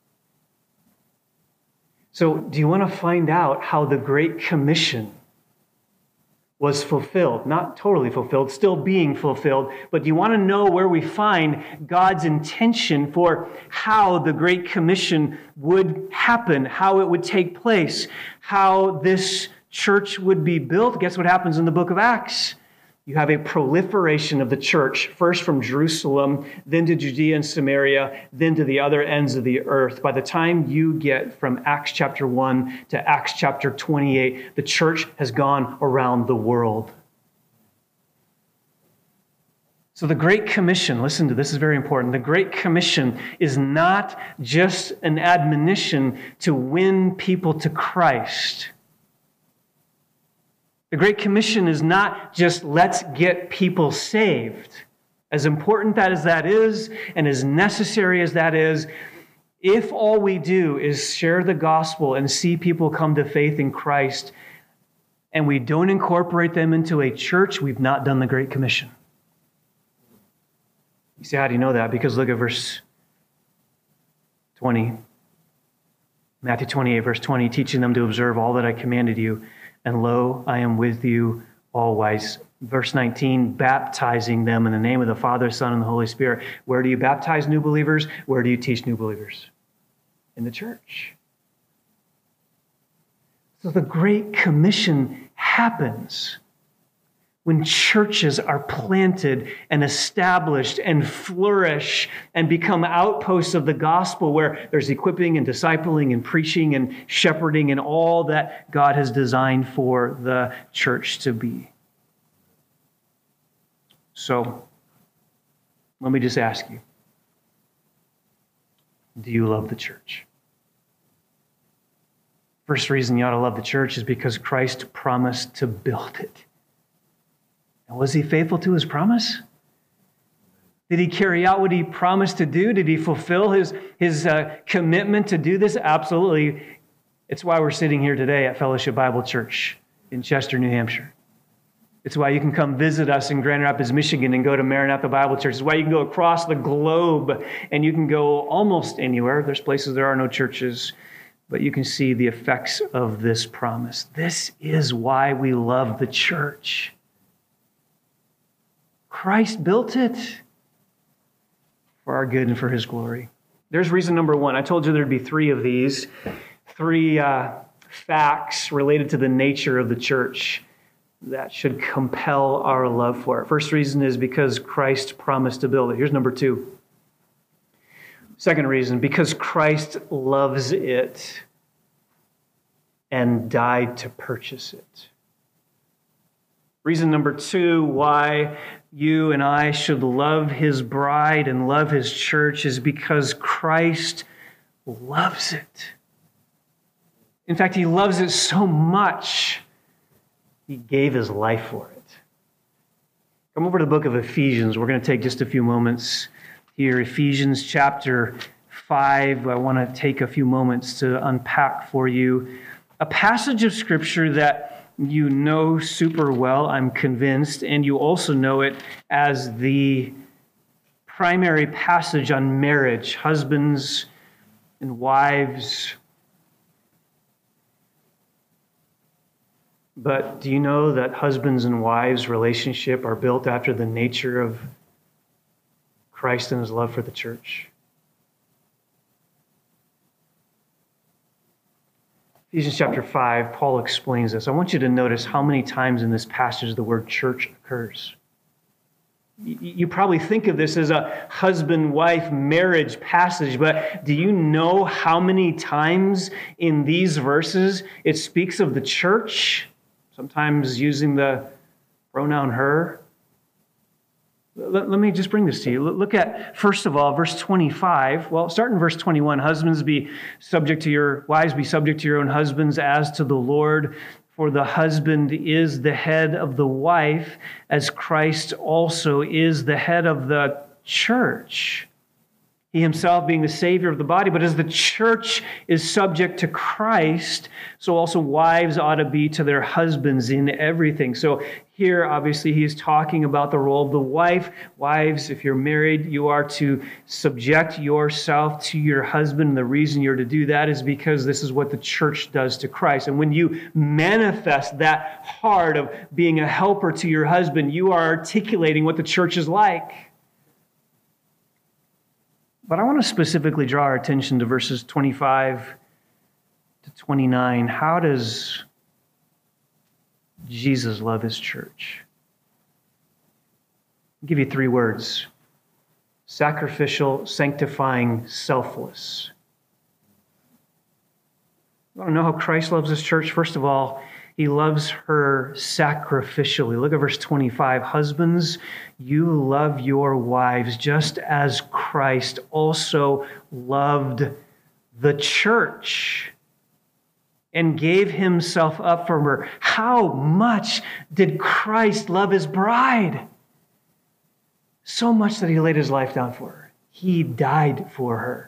So, do you want to find out how the Great Commission was fulfilled? Not totally fulfilled, still being fulfilled, but do you want to know where we find God's intention for how the Great Commission would happen, how it would take place, how this church would be built? Guess what happens in the book of Acts? You have a proliferation of the church, first from Jerusalem, then to Judea and Samaria, then to the other ends of the earth. By the time you get from Acts chapter one to Acts chapter twenty-eight, the church has gone around the world. So the Great Commission, listen to this, is very important. The Great Commission is not just an admonition to win people to Christ. The Great Commission is not just let's get people saved. As important that as that is, and as necessary as that is, if all we do is share the gospel and see people come to faith in Christ, and we don't incorporate them into a church, we've not done the Great Commission. You say, how do you know that? Because look at verse twenty. Matthew twenty-eight, verse twenty, teaching them to observe all that I commanded you. And lo, I am with you always. Verse nineteen, baptizing them in the name of the Father, Son, and the Holy Spirit. Where do you baptize new believers? Where do you teach new believers? In the church. So the Great Commission happens when churches are planted and established and flourish and become outposts of the gospel, where there's equipping and discipling and preaching and shepherding and all that God has designed for the church to be. So, let me just ask you, do you love the church? First reason you ought to love the church is because Christ promised to build it. And was he faithful to his promise? Did he carry out what he promised to do? Did he fulfill his, his uh, commitment to do this? Absolutely. It's why we're sitting here today at Fellowship Bible Church in Chester, New Hampshire. It's why you can come visit us in Grand Rapids, Michigan, and go to Maranatha Bible Church. It's why you can go across the globe and you can go almost anywhere. There's places there are no churches. but you can see the effects of this promise. This is why we love the church. Christ built it for our good and for his glory. There's reason number one. I told you there'd be three of these, three uh, facts related to the nature of the church that should compel our love for it. First reason is because Christ promised to build it. Here's number two. Second reason, because Christ loves it and died to purchase it. Reason number two, why you and I should love his bride and love his church is because Christ loves it. In fact, he loves it so much, he gave his life for it. Come over to the book of Ephesians. We're going to take just a few moments here. Ephesians chapter five. I want to take a few moments to unpack for you a passage of Scripture that you know super well, I'm convinced, and you also know it as the primary passage on marriage, husbands and wives. But do you know that husbands and wives' relationship are built after the nature of Christ and his love for the church? Ephesians chapter five, Paul explains this. I want you to notice how many times in this passage the word church occurs. You probably think of this as a husband-wife marriage passage, but do you know how many times in these verses it speaks of the church? Sometimes using the pronoun her. Let, let me just bring this to you. Look at, first of all, verse twenty-five. Well, start in verse twenty-one. Husbands, be subject to your wives, be subject to your own husbands as to the Lord. For the husband is the head of the wife, as Christ also is the head of the church. He himself being the Savior of the body. But as the church is subject to Christ, so also wives ought to be to their husbands in everything. So here, obviously, he's talking about the role of the wife. Wives, if you're married, you are to subject yourself to your husband. The reason you're to do that is because this is what the church does to Christ. And when you manifest that heart of being a helper to your husband, you are articulating what the church is like. But I want to specifically draw our attention to verses twenty-five to twenty-nine. How does Jesus love his church? I'll give you three words: sacrificial, sanctifying, selfless. You want to know how Christ loves his church? First of all, he loves her sacrificially. Look at verse twenty-five. Husbands, you love your wives just as Christ also loved the church and gave himself up for her. How much did Christ love his bride? So much that he laid his life down for her. He died for her.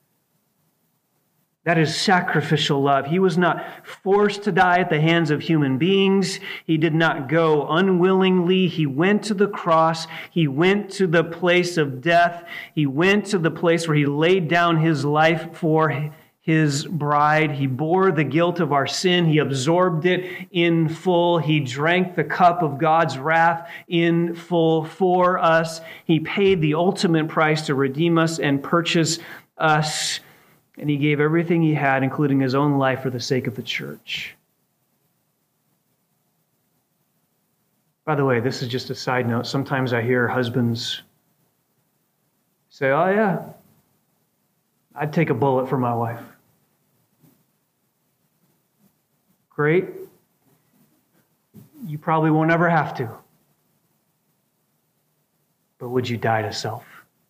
That is sacrificial love. He was not forced to die at the hands of human beings. He did not go unwillingly. He went to the cross. He went to the place of death. He went to the place where he laid down his life for his bride. He bore the guilt of our sin. He absorbed it in full. He drank the cup of God's wrath in full for us. He paid the ultimate price to redeem us and purchase us. And he gave everything he had, including his own life, for the sake of the church. By the way, this is just a side note. Sometimes I hear husbands say, oh yeah, I'd take a bullet for my wife. Great. You probably won't ever have to. But would you die to self?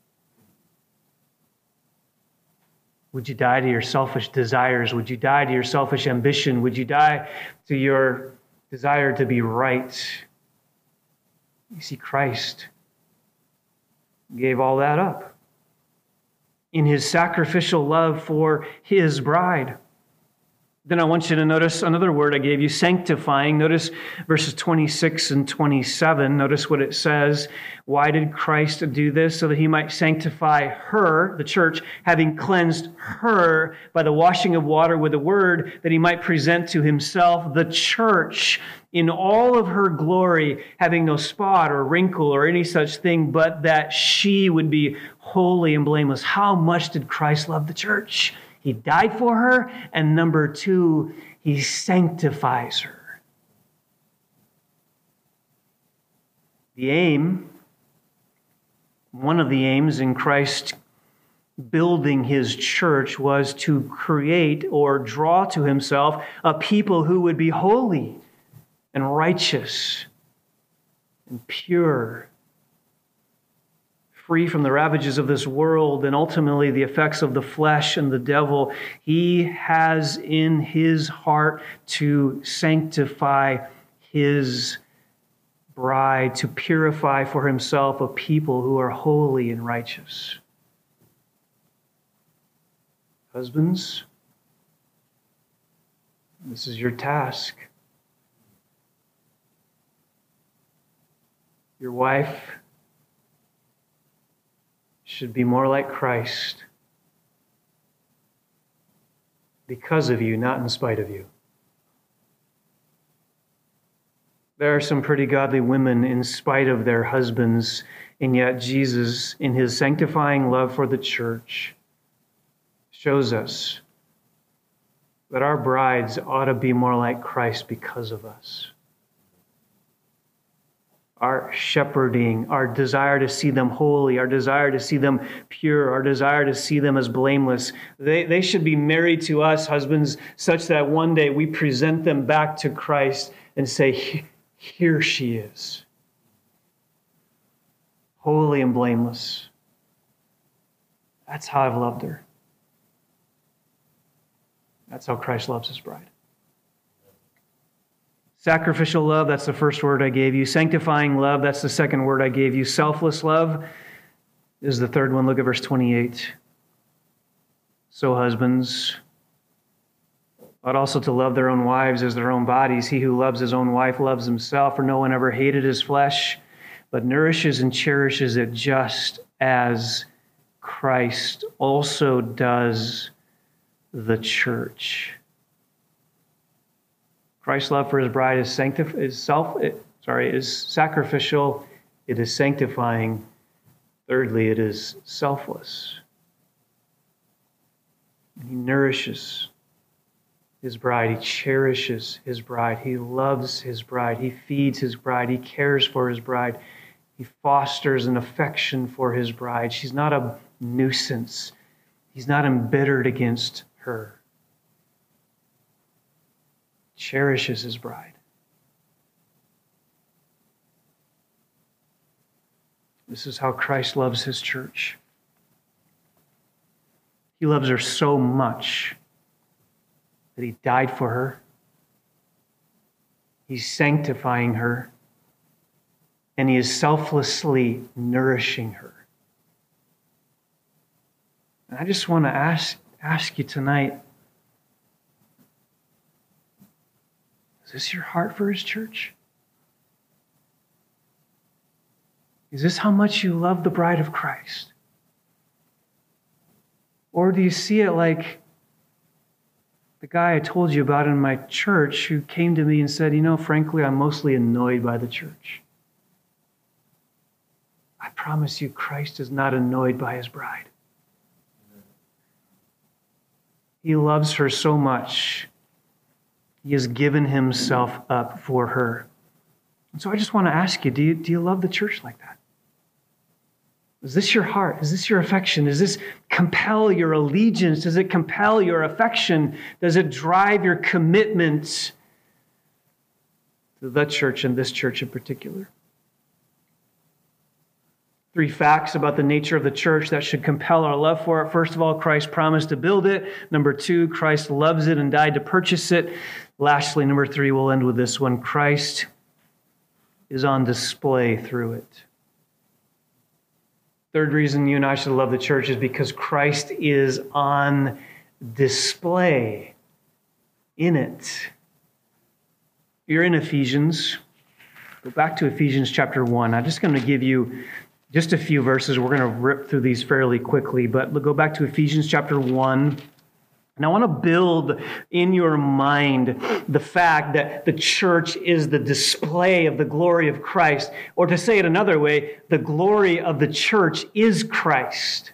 Would you die to your selfish desires? Would you die to your selfish ambition? Would you die to your desire to be right? You see, Christ gave all that up in his sacrificial love for his bride. Then I want you to notice another word I gave you, sanctifying. Notice verses twenty-six and twenty-seven. Notice what it says. Why did Christ do this? So that he might sanctify her, the church, having cleansed her by the washing of water with the word, that he might present to himself the church in all of her glory, having no spot or wrinkle or any such thing, but that she would be holy and blameless. How much did Christ love the church? He died for her, and number two, he sanctifies her. The aim, one of the aims in Christ building his church was to create or draw to himself a people who would be holy and righteous and pure, free from the ravages of this world and ultimately the effects of the flesh and the devil. He has in his heart to sanctify his bride, to purify for himself a people who are holy and righteous. Husbands, this is your task. Your wife should be more like Christ because of you, not in spite of you. There are some pretty godly women in spite of their husbands, and yet Jesus, in his sanctifying love for the church, shows us that our brides ought to be more like Christ because of us. Our shepherding, our desire to see them holy, our desire to see them pure, our desire to see them as blameless. They, they should be married to us, husbands, such that one day we present them back to Christ and say, here she is, holy and blameless. That's how I've loved her. That's how Christ loves his bride. Sacrificial love, that's the first word I gave you. Sanctifying love, that's the second word I gave you. Selfless love is the third one. Look at verse twenty-eight. So husbands ought also to love their own wives as their own bodies. He who loves his own wife loves himself, for no one ever hated his flesh, but nourishes and cherishes it, just as Christ also does the church. Christ's love for his bride is sanctif- is self sorry is sacrificial. It is sanctifying. Thirdly, it is selfless. He nourishes his bride. He cherishes his bride. He loves his bride. He feeds his bride. He cares for his bride. He fosters an affection for his bride. She's not a nuisance. He's not embittered against her. Cherishes his bride. This is how Christ loves his church. He loves her so much that he died for her. He's sanctifying her. And he is selflessly nourishing her. And I just want to ask, ask you tonight, is this your heart for his church? Is this how much you love the bride of Christ? Or do you see it like the guy I told you about in my church who came to me and said, you know, frankly, I'm mostly annoyed by the church. I promise you, Christ is not annoyed by his bride. He loves her so much. He has given himself up for her. And so I just want to ask you, do you, do you love the church like that? Is this your heart? Is this your affection? Does this compel your allegiance? Does it compel your affection? Does it drive your commitment to the church and this church in particular? Three facts about the nature of the church that should compel our love for it. First of all, Christ promised to build it. Number two, Christ loves it and died to purchase it. Lastly, number three, we'll end with this one. Christ is on display through it. Third reason you and I should love the church is because Christ is on display in it. You're in Ephesians. Go back to Ephesians chapter one. I'm just going to give you just a few verses. We're going to rip through these fairly quickly, but go back to Ephesians chapter one. And I want to build in your mind the fact that the church is the display of the glory of Christ. Or to say it another way, the glory of the church is Christ.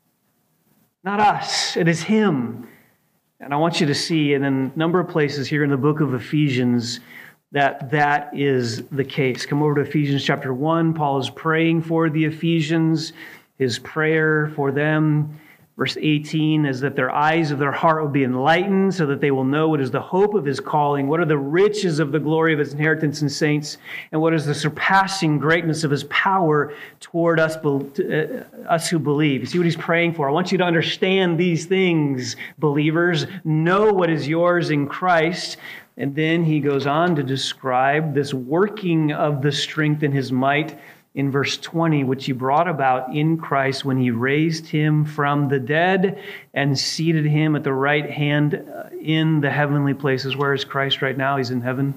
Not us, it is Him. And I want you to see in a number of places here in the book of Ephesians that that is the case. Come over to Ephesians chapter one. Paul is praying for the Ephesians. His prayer for them, verse eighteen, is that their eyes of their heart will be enlightened so that they will know what is the hope of His calling, what are the riches of the glory of His inheritance in saints, and what is the surpassing greatness of His power toward us, uh, us who believe. You see what he's praying for? I want you to understand these things, believers. Know what is yours in Christ. And then he goes on to describe this working of the strength in His might in verse twenty, which He brought about in Christ when He raised Him from the dead and seated Him at the right hand in the heavenly places. Where is Christ right now? He's in heaven.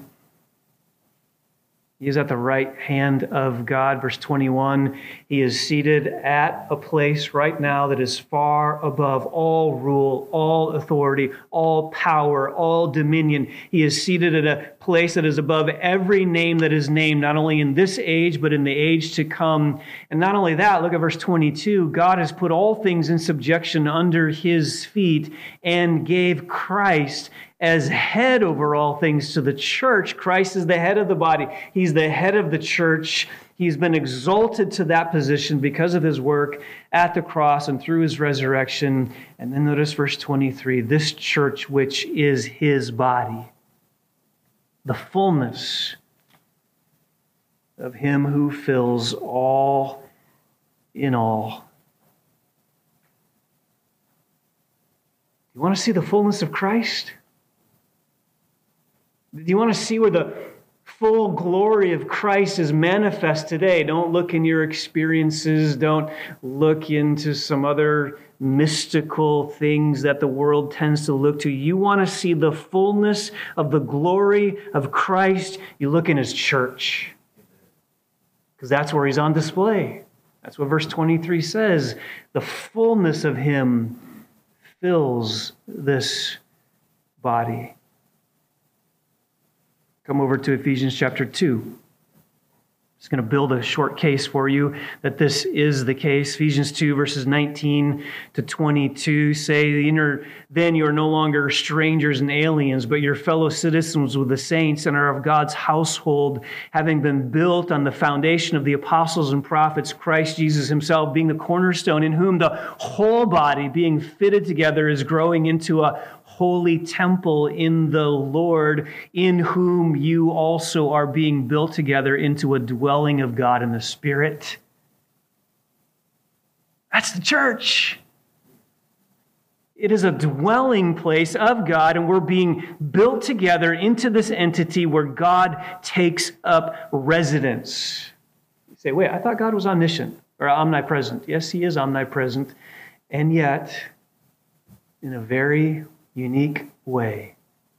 He is at the right hand of God. Verse twenty-one, He is seated at a place right now that is far above all rule, all authority, all power, all dominion. He is seated at a place that is above every name that is named, not only in this age, but in the age to come. And not only that, look at verse twenty-two. God has put all things in subjection under His feet and gave Christ as head over all things to the church. Christ is the head of the body. He's the head of the church. He's been exalted to that position because of His work at the cross and through His resurrection. And then notice verse twenty-three, this church which is His body, the fullness of Him who fills all in all. You want to see the fullness of Christ? Do you want to see where the full glory of Christ is manifest today? Don't look in your experiences. Don't look into some other mystical things that the world tends to look to. You want to see the fullness of the glory of Christ? You look in His church, because that's where He's on display. That's what verse twenty-three says. The fullness of Him fills this body. Come over to Ephesians chapter two. I'm just going to build a short case for you that this is the case. Ephesians two, verses nineteen to twenty-two say, then you are no longer strangers and aliens, but you're fellow citizens with the saints and are of God's household, having been built on the foundation of the apostles and prophets, Christ Jesus Himself being the cornerstone, in whom the whole body being fitted together is growing into a holy temple in the Lord, in whom you also are being built together into a dwelling of God in the Spirit. That's the church. It is a dwelling place of God, and we're being built together into this entity where God takes up residence. You say, wait, I thought God was omniscient or omnipresent. Yes, He is omnipresent. And yet, in a very unique way,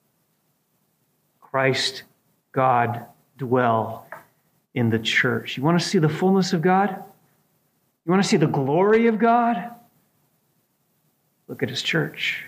Christ, God, dwell in the church. You want to see the fullness of God? You want to see the glory of God? Look at His church.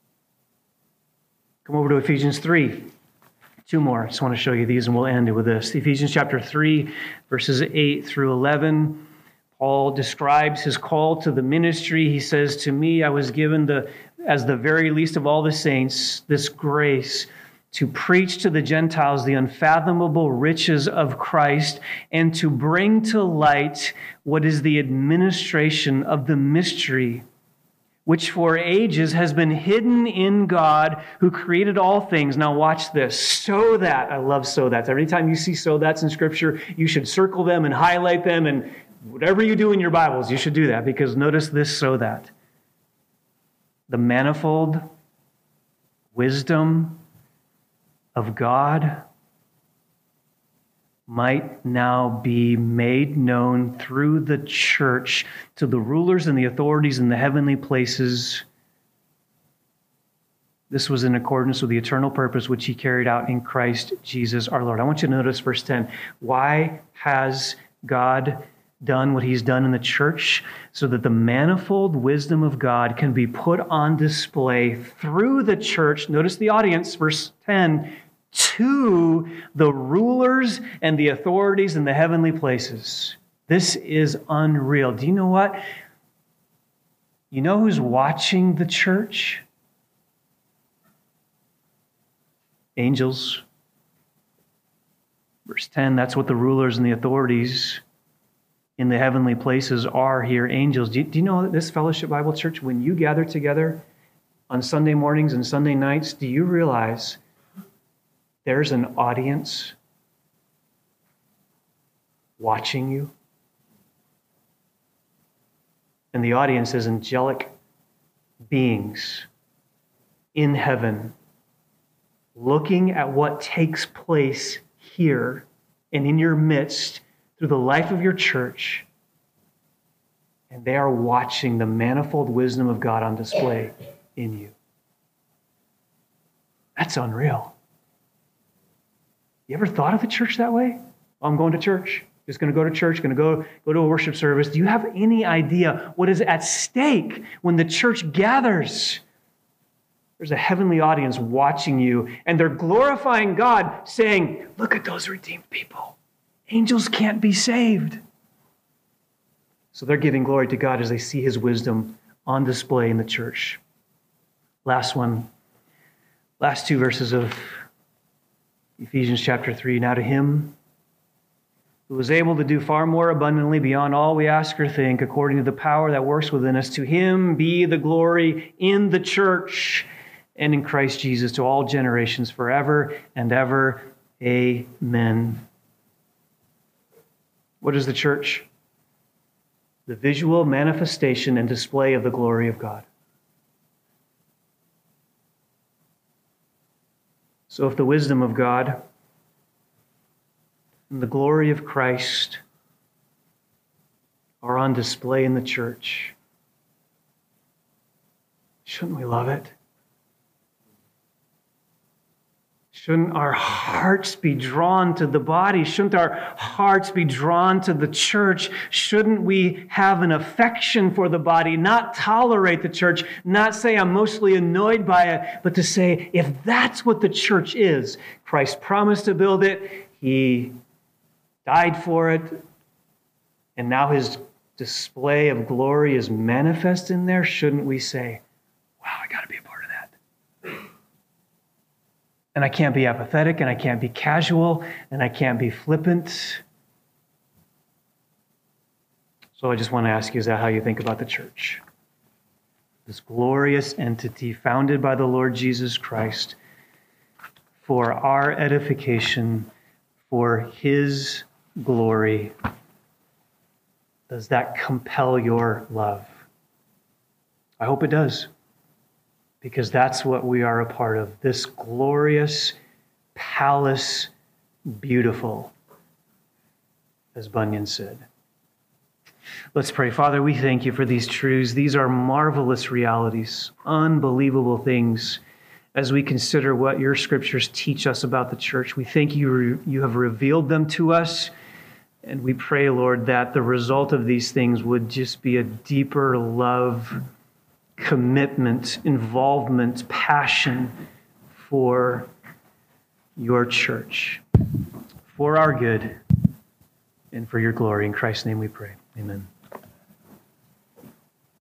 Come over to Ephesians three. Two more. I just want to show you these and we'll end it with this. Ephesians chapter three, verses eight through eleven. Paul describes his call to the ministry. He says, to me, I was given the, as the very least of all the saints, this grace to preach to the Gentiles the unfathomable riches of Christ and to bring to light what is the administration of the mystery, which for ages has been hidden in God who created all things. Now watch this. So that, I love so that's. Every time you see so that's in Scripture, you should circle them and highlight them, and whatever you do in your Bibles, you should do that, because notice this so that. The manifold wisdom of God might now be made known through the church to the rulers and the authorities in the heavenly places. This was in accordance with the eternal purpose which he carried out in Christ Jesus our Lord. I want you to notice verse ten. Why has God done what he's done in the church? So that the manifold wisdom of God can be put on display through the church. Notice the audience, verse ten, to the rulers and the authorities in the heavenly places. This is unreal. Do you know what? You know who's watching the church? Angels. Verse ten, that's what the rulers and the authorities in the heavenly places are here, angels. Do you, do you know that this Fellowship Bible Church, when you gather together on Sunday mornings and Sunday nights, do you realize there's an audience watching you? And the audience is angelic beings in heaven, looking at what takes place here and in your midst through the life of your church, and they are watching the manifold wisdom of God on display in you. That's unreal. You ever thought of the church that way? Oh, I'm going to church. Just going to go to church, going to go, go to a worship service. Do you have any idea what is at stake when the church gathers? There's a heavenly audience watching you, and they're glorifying God, saying, look at those redeemed people. Angels can't be saved. So they're giving glory to God as they see his wisdom on display in the church. Last one, last two verses of Ephesians chapter three. Now to him who is able to do far more abundantly beyond all we ask or think, according to the power that works within us, to him be the glory in the church and in Christ Jesus to all generations forever and ever. Amen. What is the church? The visual manifestation and display of the glory of God. So if the wisdom of God and the glory of Christ are on display in the church, shouldn't we love it? Shouldn't our hearts be drawn to the body? Shouldn't our hearts be drawn to the church? Shouldn't we have an affection for the body, not tolerate the church, not say I'm mostly annoyed by it, but to say, if that's what the church is, Christ promised to build it, he died for it, and now his display of glory is manifest in there, shouldn't we say, wow, I got to be a part of that? And I can't be apathetic, and I can't be casual, and I can't be flippant. So I just want to ask you, is that how you think about the church? This glorious entity founded by the Lord Jesus Christ for our edification, for his glory. Does that compel your love? I hope it does. Because that's what we are a part of. This glorious palace, beautiful, as Bunyan said. Let's pray. Father, we thank you for these truths. These are marvelous realities, unbelievable things. As we consider what your scriptures teach us about the church, we thank you, you have revealed them to us. And we pray, Lord, that the result of these things would just be a deeper love, commitment, involvement, passion for your church, for our good, and for your glory. In Christ's name we pray. Amen.